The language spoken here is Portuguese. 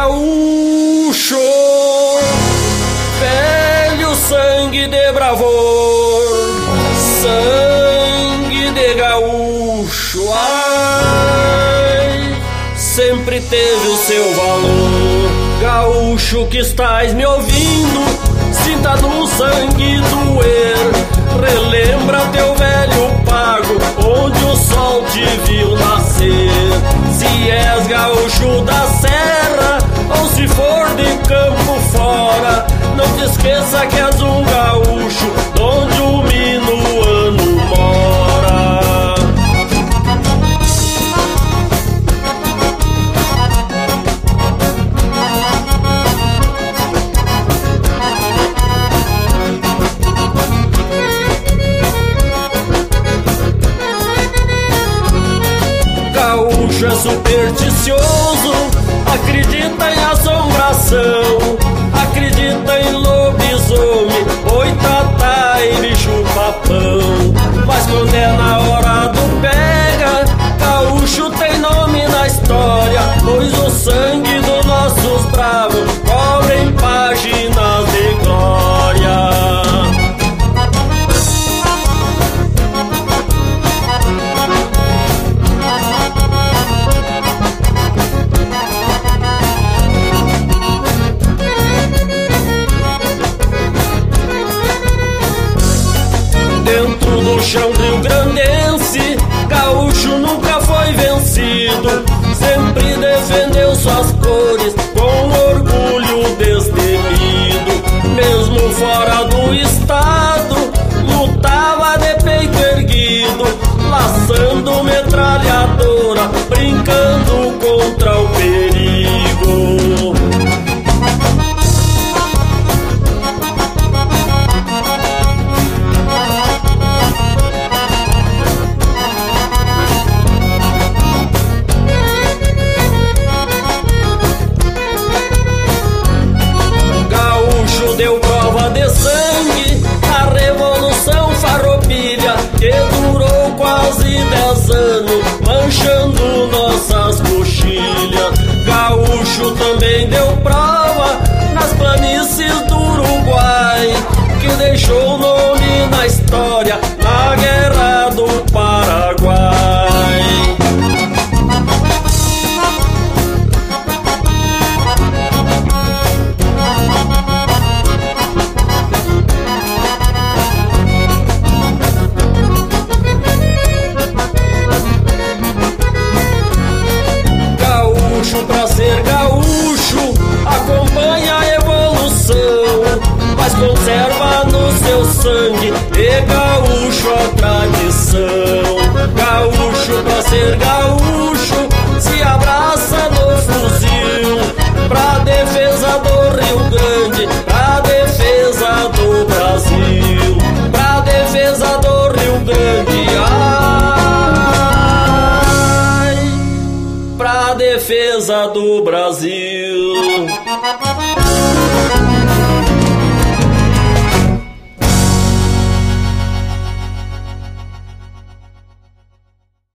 gaúcho, velho sangue de bravor, sangue de gaúcho, ai, sempre teve o seu valor. Gaúcho que estás me ouvindo, sinta no sangue doer, relembra teu velho pago, onde o sol te viu nascer. Se és gaúcho da serra, ou se for de campo fora, não te esqueça que és um gaúcho, onde o minuano mora. Gaúcho é supersticioso, acredita em assombração, acredita em lobisomem, boitatá e bicho papão. Mas quando é na hora do pega, gaúcho tem nome na história, pois o sangue dos nossos bravos cobrem páginas de glória. Dentro do chão rio-grandense, gaúcho nunca foi vencido, sempre defendeu suas cores com orgulho destemido. Mesmo fora do estado, lutava de peito erguido, laçando metralhadora, brincando contra o perigo. Deu prova de sangue a Revolução Farroupilha, que durou quase 10 anos, manchando nossas coxilhas. Gaúcho também deu prova nas planícies do Uruguai, que deixou nome na história na Guerra do Paraguai. Pra ser gaúcho, acompanha a evolução, mas conserva no seu sangue e gaúcho a tradição. Gaúcho pra ser gaúcho, se abraça no fuzil, pra defesa do Rio Grande, pra defesa do Brasil, pra defesa do Rio Grande, ai, pra defesa do Brasil.